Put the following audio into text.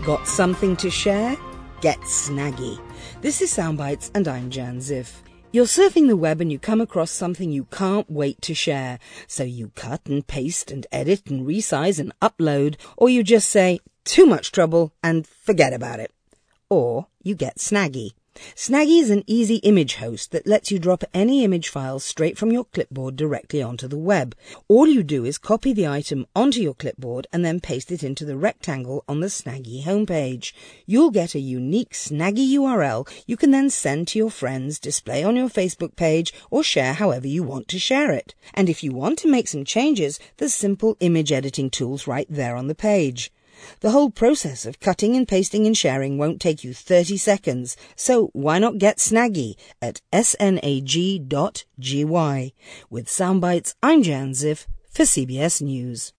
Got something to share? Get snaggy. This is Soundbites and I'm Jan Ziff. You're surfing the web and you come across something you can't wait to share. So you cut and paste and edit and resize and upload, or you just say, too much trouble, and forget about it. Or you get Snaggy. Snaggy is an easy image host that lets you drop any image files straight from your clipboard directly onto the web. All you do is copy the item onto your clipboard and then paste it into the rectangle on the Snaggy homepage. You'll get a unique Snaggy URL you can then send to your friends, display on your Facebook page, or share however you want to share it. And if you want to make some changes, there's simple image editing tools right there on the page. The whole process of cutting and pasting and sharing won't take you 30 seconds, so why not get Snaggy at snag.gy. With Soundbites, I'm Jan Ziff for CBS News.